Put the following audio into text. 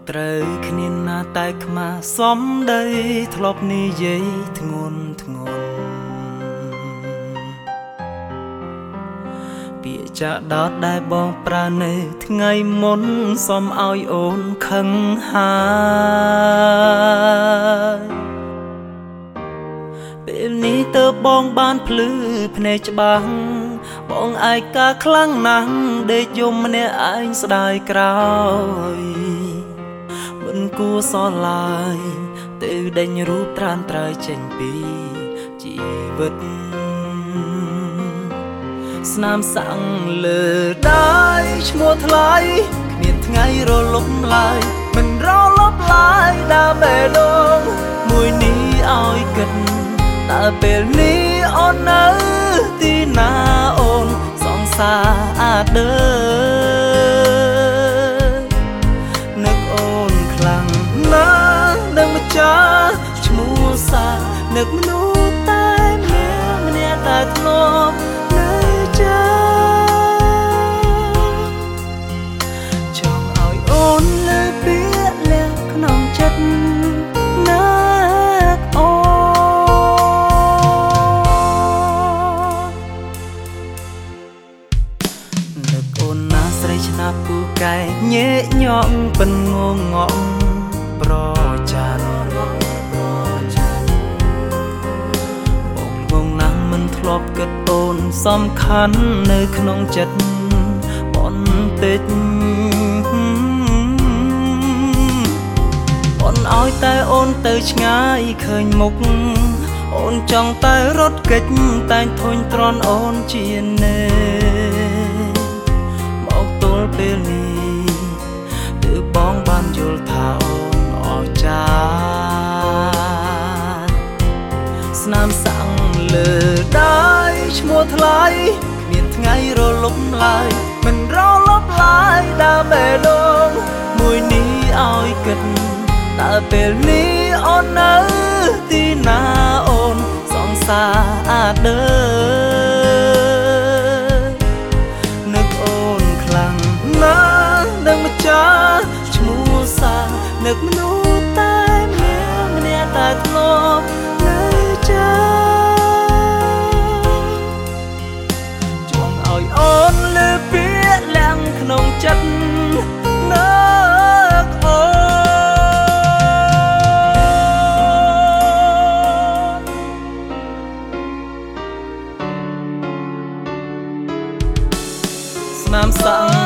ត្រូវគ្នាណាតែខ្មាស់សំដីធ្លាប់និយាយធ្ងន់ធ្ងរពាក្យចាដោតដែលបងប្រើនៅថ្ងៃមុនសុំឲ្យអូនខឹងហើយពេលនេះទៅបងបានភ្លឺភ្នែកច្បាស់បងឯកាខ្លាំងណាស់ដេកយំម្នាក់ឯងស្ដាយក្រោយមិនគួរសល់ឡើយទៅដេញរូបត្រានត្រើយចេញពីជីវិតស្នាមសាំងលើដៃឈ្មោះថ្លៃគ្មានថ្ងៃរលំឡើយមិនរលប់ឡើយដើមបេះដូងមួយនេះឲ្យគិតតើពេលនេះអូននៅទីណាអូនសងសាដើនឹកអូនខ្លាំងណាស់នឹងម្ចាស់ឈ្មោះសានឹកមនុស្សតែម្នាក់តែធ្លាប់នៅចាចង់ឲ្យអូនលើពាក្យលះក្នុងចិត្តនឹកអូនឹកអូនណាស្រីឆ្នាប់ពូកែញែកញក់ពិនងងក់ប្រចានបងងណាស់មិនធ្លាប់គិតអូនសំខាន់នៅក្នុងចិត្តបន្តិចអូនឲ្យតែអូនទៅឆ្ងាយឃើញមុខអូនចង់តែរត់គេចតែងធុញទ្រាន់អូនជានេមកទល់ពេលនេះទើបបងបានយល់ថាអូនអស្ចារ្យស្នាមសាំងលើដៃឈ្មោះថ្លៃគ្មានថ្ងៃរលំឡើយមិនរលប់ឡើយដើមបេះដូងមួយនេះឲ្យគិតតើពេលនេះអូននៅទីណាអូនសងសាដើនឹកអូនខ្លាំងណាស់នឹងម្ចាស់ឈ្មោះសានឹកមនុស្សតែម្នាក់តែធ្លាប់នៅចាចង់ឲ្យអូនលើពាក្យលាំងក្នុងចិត្តនឹកអូស្នាមសាំង